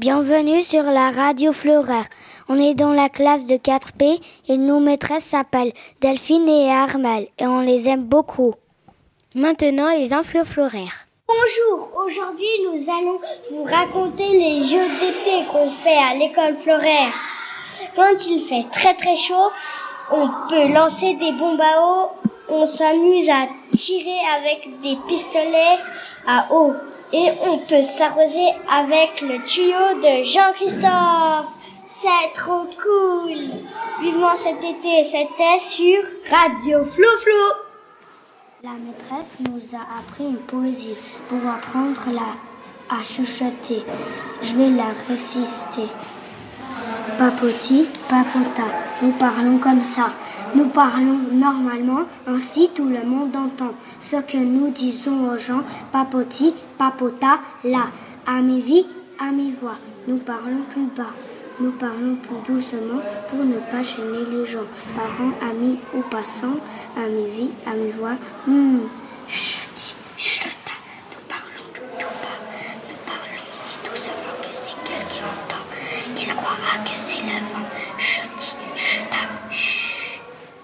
Bienvenue sur la radio Florère. On est dans la classe de 4P et nos maîtresses s'appellent Delphine et Armelle et on les aime beaucoup. Maintenant, les infos Florère. Bonjour, aujourd'hui nous allons vous raconter les jeux d'été qu'on fait à l'école Florère. Quand il fait très très chaud, on peut lancer des bombes à eau, on s'amuse à tirer avec des pistolets à eau et on peut s'arroser avec le tuyau de Jean-Christophe. C'est trop cool. Vivement cet été, c'était sur Radio Flo-Flo. La maîtresse nous a appris une poésie pour apprendre à chuchoter. Je vais la réciter. Papoti, papota, nous parlons comme ça. Nous parlons normalement, ainsi tout le monde entend. Ce que nous disons aux gens, papoti, papota, là. À mi-vie, à mi-voix. Nous parlons plus bas. Nous parlons plus doucement pour ne pas gêner les gens. Parents, amis ou passants, à mi-vie, à mi-voix. Chuti, chuta, nous parlons tout bas. Nous parlons si doucement que si quelqu'un entend, il croira que c'est le vent. Chuti, chuta, chut.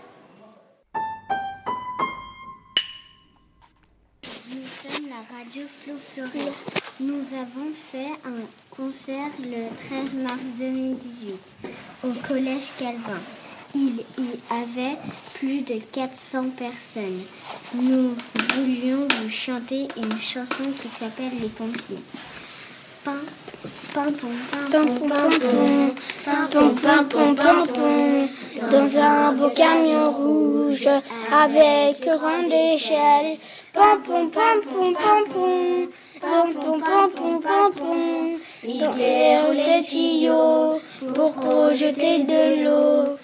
Nous sommes la radio Flo-Florère. Nous avons fait un concert le 13 mars 2018 au Collège Calvin. Il y avait plus de 400 personnes. Nous voulions vous chanter une chanson qui s'appelle Les Pompiers. Pam, pam, pam, pam, pam, pam, pam, pam, pam, dans un beau camion rouge avec rang d'échelle. Pam, pam, pam, pam, pam, pam. Pom pom pom pom pom pom. Il déroule des tuyaux pour rejeter de l'eau.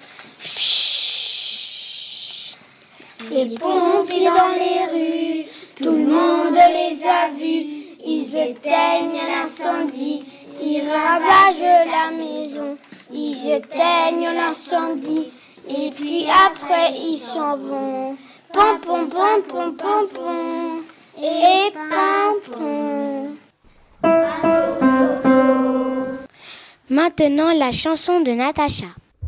Les pompiers dans les rues, tout le monde les a vus. Ils éteignent l'incendie qui ravage la maison. Ils éteignent l'incendie et puis après ils s'en vont. Pom pom pom pom pom pom. Et pimpon. Maintenant, la chanson de Natacha.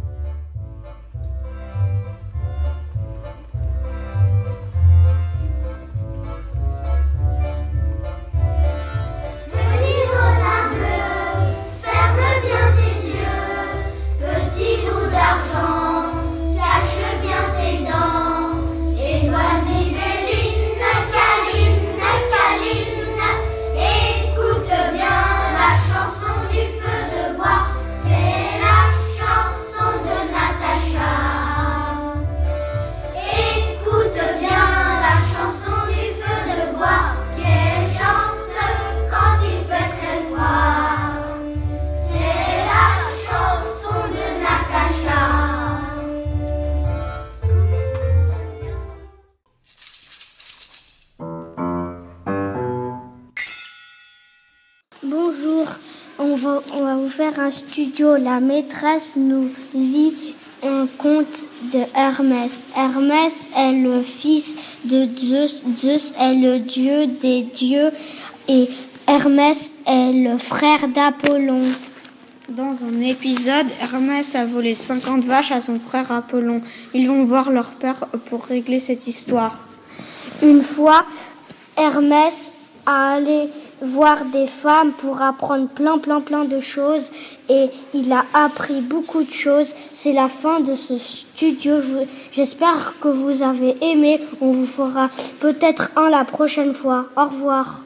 Bonjour, on va vous faire un studio. La maîtresse nous lit un conte de Hermès. Hermès est le fils de Zeus. Zeus est le dieu des dieux et Hermès est le frère d'Apollon. Dans un épisode, Hermès a volé 50 vaches à son frère Apollon. Ils vont voir leur père pour régler cette histoire. Une fois, Hermès a allé voir des femmes pour apprendre plein de choses et il a appris beaucoup de choses. C'est la fin de ce studio. J'espère que vous avez aimé. On vous fera peut-être un la prochaine fois. Au revoir.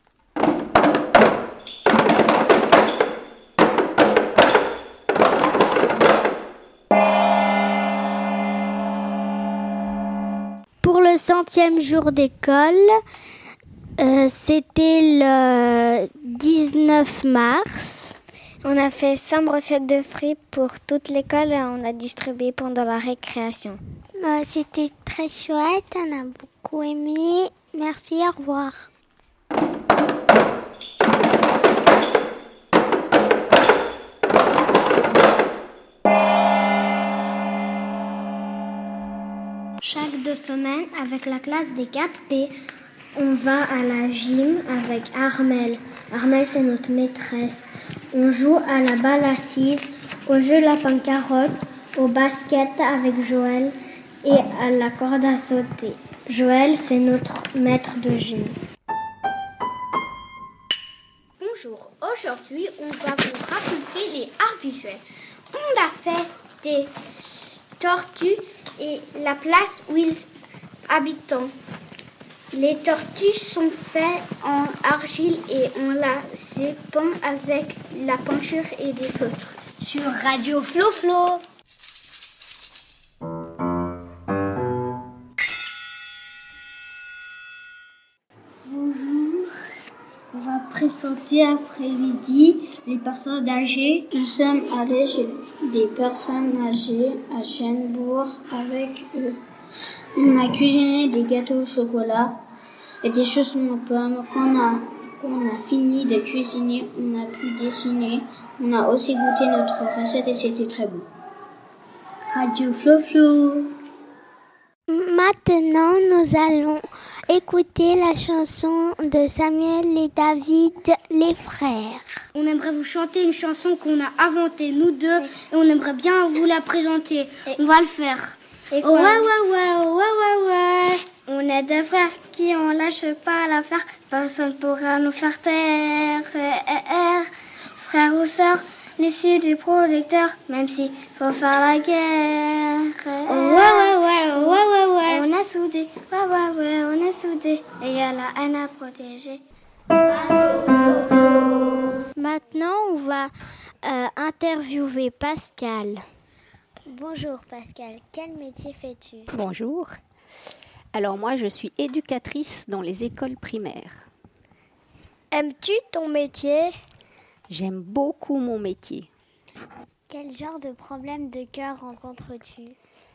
Pour le 100e jour d'école, c'était le 19 mars. On a fait 100 brochettes de fruits pour toute l'école et on a distribué pendant la récréation. C'était très chouette, on a beaucoup aimé. Merci, au revoir. Chaque 2 semaines, avec la classe des 4P, on va à la gym avec Armelle. Armelle, c'est notre maîtresse. On joue à la balle assise, au jeu lapin-carotte, au basket avec Joël et à la corde à sauter. Joël, c'est notre maître de jeu. Bonjour, aujourd'hui on va vous raconter les arts visuels. On a fait des tortues et la place où ils habitent. Les tortues sont faites en argile et on les peint avec la peinture et des feutres. Sur Radio Flo-Flo. Bonjour, on va présenter après-midi les personnes âgées. Nous sommes allés chez des personnes âgées à Chênebourg avec eux. On a cuisiné des gâteaux au chocolat et des chaussons aux pommes. Quand on a fini de cuisiner, on a pu dessiner. On a aussi goûté notre recette et c'était très bon. Radio Flo-Flo. Maintenant, nous allons écouter la chanson de Samuel et David, les frères. On aimerait vous chanter une chanson qu'on a inventée, nous deux, et on aimerait bien vous la présenter. On va le faire. Ouais. On est deux frères qui on lâche pas l'affaire, personne pourra nous faire taire. Frères ou sœurs, laissez du protecteur, même si faut faire la guerre. On est soudés, on est soudés, et y a la haine à protéger. Maintenant, on va interviewer Pascal. Bonjour Pascal, quel métier fais-tu ? Bonjour. Alors moi, je suis éducatrice dans les écoles primaires. Aimes-tu ton métier ? J'aime beaucoup mon métier. Quel genre de problème de cœur rencontres-tu ?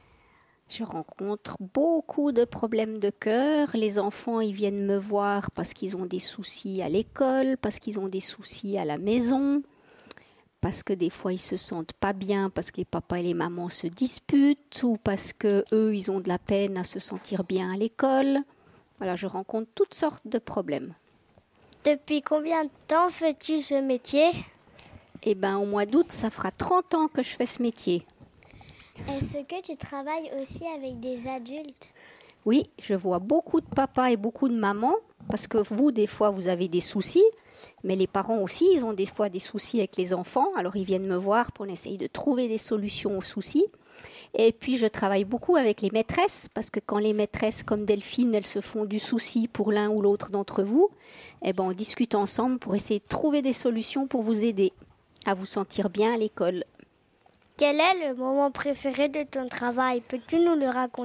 Je rencontre beaucoup de problèmes de cœur. Les enfants, ils viennent me voir parce qu'ils ont des soucis à l'école, parce qu'ils ont des soucis à la maison, parce que des fois ils se sentent pas bien, parce que les papas et les mamans se disputent, ou parce que eux ils ont de la peine à se sentir bien à l'école. Voilà, je rencontre toutes sortes de problèmes. Depuis combien de temps fais-tu ce métier ? Eh bien, au mois d'août, ça fera 30 ans que je fais ce métier. Est-ce que tu travailles aussi avec des adultes ? Oui, je vois beaucoup de papas et beaucoup de mamans, parce que vous, des fois, vous avez des soucis, mais les parents aussi, ils ont des fois des soucis avec les enfants, alors ils viennent me voir pour essayer de trouver des solutions aux soucis. Et puis, je travaille beaucoup avec les maîtresses, parce que quand les maîtresses comme Delphine, elles se font du souci pour l'un ou l'autre d'entre vous, eh ben, on discute ensemble pour essayer de trouver des solutions pour vous aider à vous sentir bien à l'école. Quel est le moment préféré de ton travail ? Peux-tu nous le raconter ?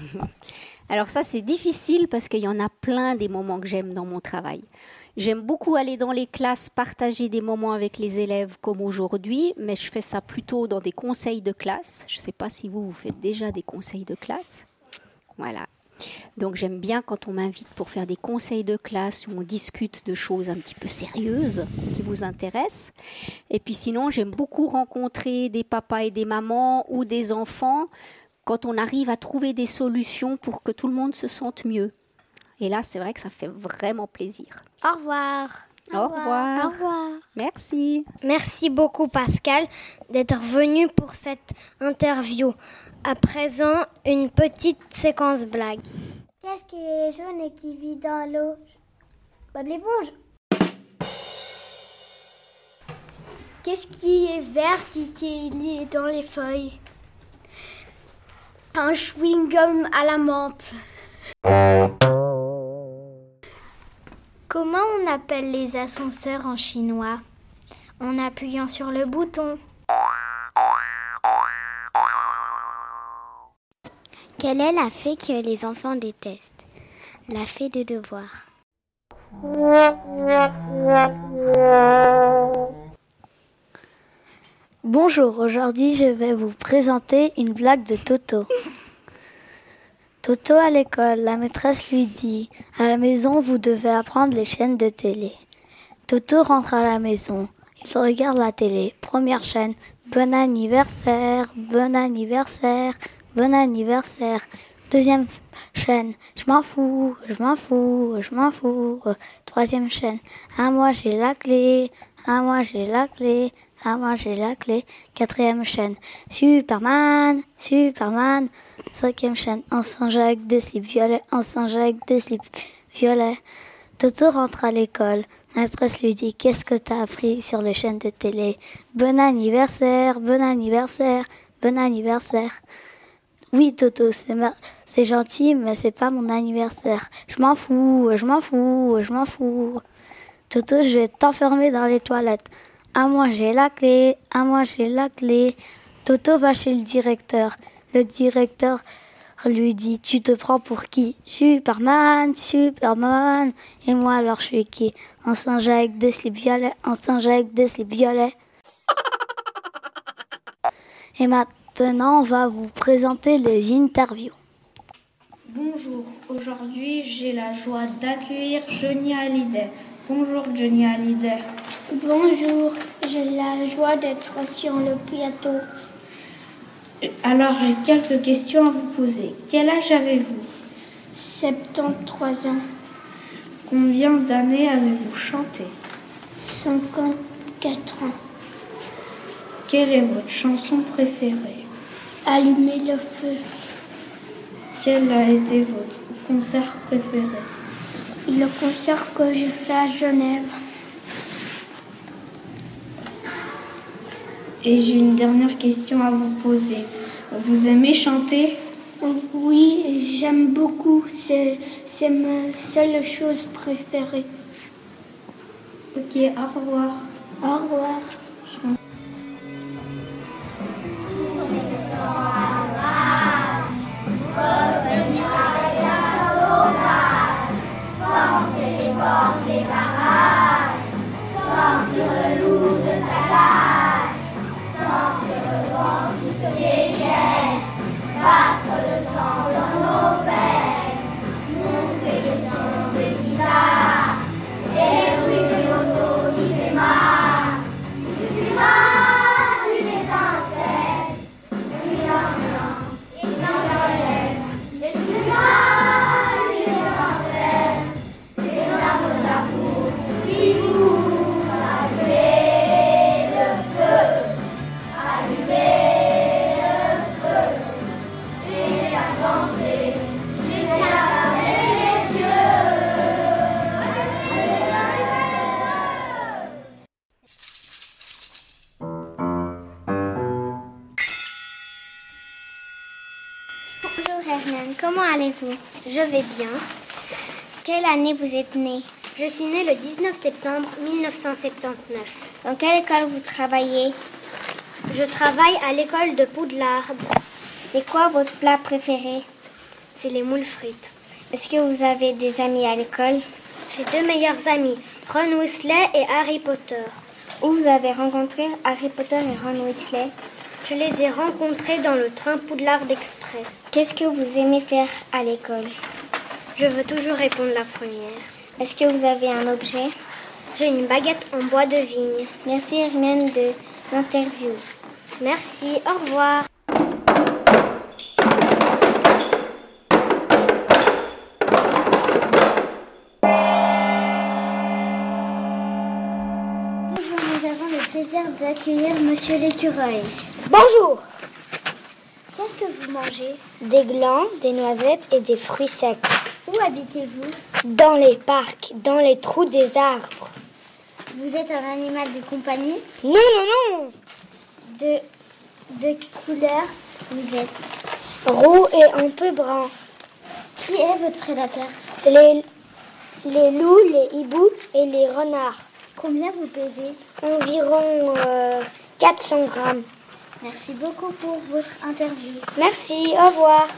Alors ça, c'est difficile parce qu'il y en a plein des moments que j'aime dans mon travail. J'aime beaucoup aller dans les classes, partager des moments avec les élèves comme aujourd'hui, mais je fais ça plutôt dans des conseils de classe. Je ne sais pas si vous faites déjà des conseils de classe. Voilà. Donc j'aime bien quand on m'invite pour faire des conseils de classe où on discute de choses un petit peu sérieuses qui vous intéressent. Et puis sinon, j'aime beaucoup rencontrer des papas et des mamans ou des enfants quand on arrive à trouver des solutions pour que tout le monde se sente mieux. Et là, c'est vrai que ça fait vraiment plaisir. Au revoir. Au revoir. Au revoir. Merci. Merci beaucoup Pascal d'être venu pour cette interview. À présent, une petite séquence blague. Qu'est-ce qui est jaune et qui vit dans l'eau ? Bob l'éponge. Qu'est-ce qui est vert qui est dans les feuilles ? Un chewing-gum à la menthe. Comment on appelle les ascenseurs en chinois ? En appuyant sur le bouton. Quelle est la fée que les enfants détestent ? La fée des devoirs. Bonjour, aujourd'hui je vais vous présenter une blague de Toto. Toto à l'école, la maîtresse lui dit « À la maison, vous devez apprendre les chaînes de télé ». Toto rentre à la maison, il regarde la télé. Première chaîne, bon anniversaire, bon anniversaire, bon anniversaire. Deuxième chaîne, je m'en fous, je m'en fous, je m'en fous. Troisième chaîne, à moi j'ai la clé, à moi j'ai la clé, à moi j'ai la clé. Quatrième chaîne, Superman, Superman. Cinquième chaîne, en singe avec des slips violets, en singe avec des slips violets. Toto rentre à l'école. Maîtresse lui dit, qu'est-ce que t'as appris sur les chaînes de télé? Bon anniversaire, bon anniversaire, bon anniversaire. Oui, Toto, c'est gentil, mais c'est pas mon anniversaire. Je m'en fous, je m'en fous, je m'en fous. Toto, je vais t'enfermer dans les toilettes. À moi, j'ai la clé, à moi, j'ai la clé. Toto va chez le directeur. Le directeur lui dit, tu te prends pour qui? Superman, Superman. Et moi, alors, je suis qui? Un singe avec des slips violets, un singe avec des slips violets. Et maintenant, on va vous présenter les interviews. Bonjour, aujourd'hui j'ai la joie d'accueillir Johnny Hallyday. Bonjour Johnny Hallyday. Bonjour, j'ai la joie d'être sur le plateau. Alors j'ai quelques questions à vous poser. Quel âge avez-vous? 73 ans. Combien d'années avez-vous chanté? 54 ans. Quelle est votre chanson préférée? Allumer le feu. Quel a été votre concert préféré? Le concert que j'ai fait à Genève. Et j'ai une dernière question à vous poser. Vous aimez chanter? Oui, j'aime beaucoup. C'est ma seule chose préférée. Ok, au revoir. Au revoir. Bonjour Herman, comment allez-vous? Je vais bien. Quelle année vous êtes né? Je suis né le 19 septembre 1979. Dans quelle école vous travaillez? Je travaille à l'école de Poudlard. C'est quoi votre plat préféré? C'est les moules frites. Est-ce que vous avez des amis à l'école? J'ai deux meilleurs amis, Ron Weasley et Harry Potter. Où vous avez rencontré Harry Potter et Ron Weasley? Je les ai rencontrés dans le train Poudlard Express. Qu'est-ce que vous aimez faire à l'école? Je veux toujours répondre la première. Est-ce que vous avez un objet? J'ai une baguette en bois de vigne. Merci Hermione de l'interview. Merci, au revoir. Bonjour, nous avons le plaisir d'accueillir Monsieur l'écureuil. Bonjour. Qu'est-ce que vous mangez? Des glands, des noisettes et des fruits secs. Où habitez-vous? Dans les parcs, dans les trous des arbres. Vous êtes un animal de compagnie? Non, non, non. De couleur vous êtes? Roux et un peu brun. Qui est votre prédateur? Les loups, les hiboux et les renards. Combien vous pesez? Environ 400 grammes. Merci beaucoup pour votre interview. Merci, au revoir.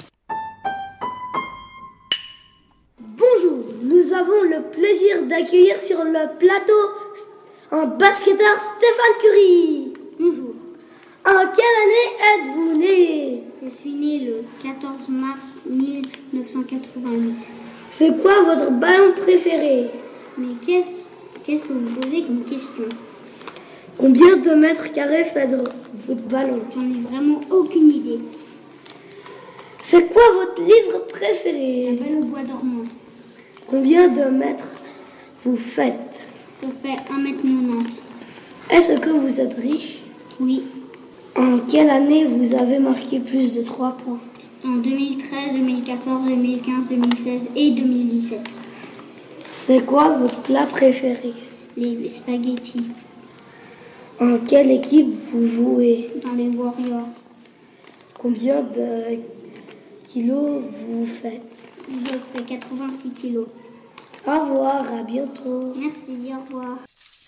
Bonjour, nous avons le plaisir d'accueillir sur le plateau un basketteur Stéphane Curie. Bonjour. En quelle année êtes-vous né? Je suis né le 14 mars 1988. C'est quoi votre ballon préféré? Mais qu'est-ce que vous posez comme question? Combien de mètres carrés fait votre ballon? J'en ai vraiment aucune idée. C'est quoi votre livre préféré? La Belle au bois dormant. Combien de mètres vous faites? Je fais 1,90 m. Est-ce que vous êtes riche? Oui. En quelle année vous avez marqué plus de 3 points? En 2013, 2014, 2015, 2016 et 2017. C'est quoi votre plat préféré? Les spaghettis. En quelle équipe vous jouez? Dans les Warriors. Combien de kilos vous faites? Je fais 86 kilos. Au revoir, à bientôt. Merci, au revoir.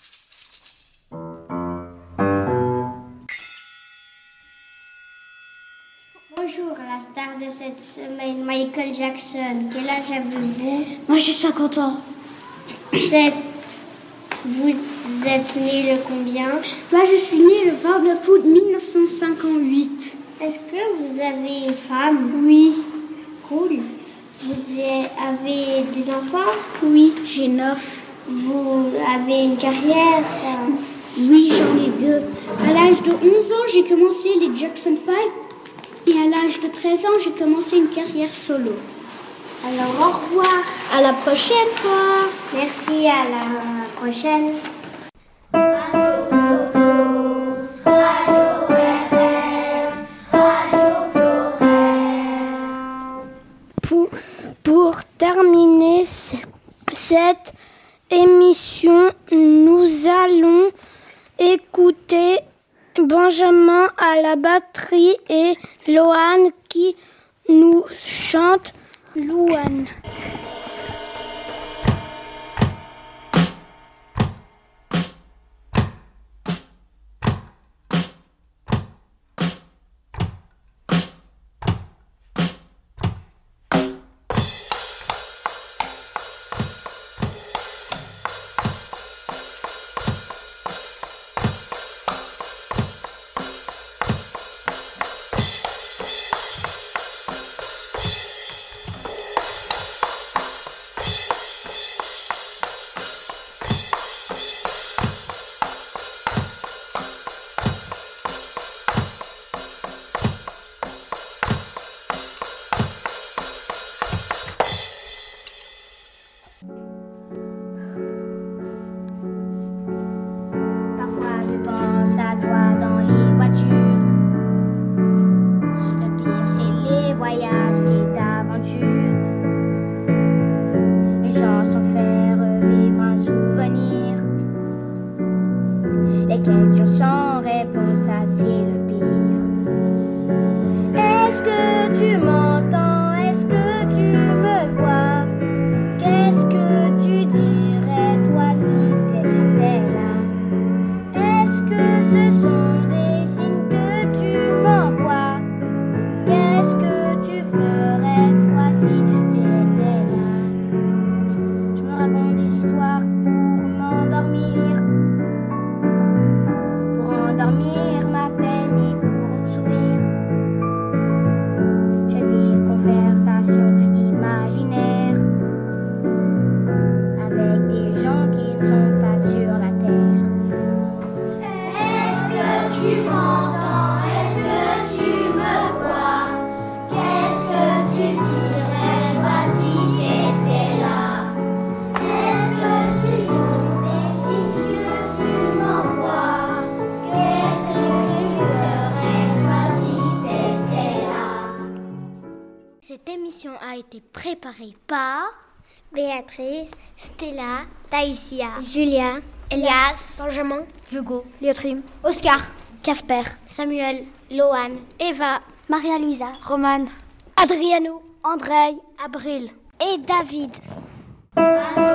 Bonjour, la star de cette semaine, Michael Jackson. Quel âge avez-vous? Moi, j'ai 50 ans. Vous êtes né le combien? Moi, je suis née le 29 août 1958. Est-ce que vous avez une femme? Oui. Cool. Vous avez des enfants? Oui, j'ai 9. Vous avez une carrière? Oui, j'en ai 2. À l'âge de 11 ans, j'ai commencé les Jackson 5. Et à l'âge de 13 ans, j'ai commencé une carrière solo. Alors, au revoir. À la prochaine fois. Merci, à la prochaine. Pour terminer cette émission, nous allons écouter Benjamin à la batterie et Lohan qui nous chante Louane. A été préparée par Béatrice, Stella, Taïsia, Julia, Elias, Benjamin, Hugo, Léotrim, Oscar, Casper, Samuel, Lohan, Eva, Maria-Louisa, Romane, Adriano, Andrei, Abril et David. Adieu.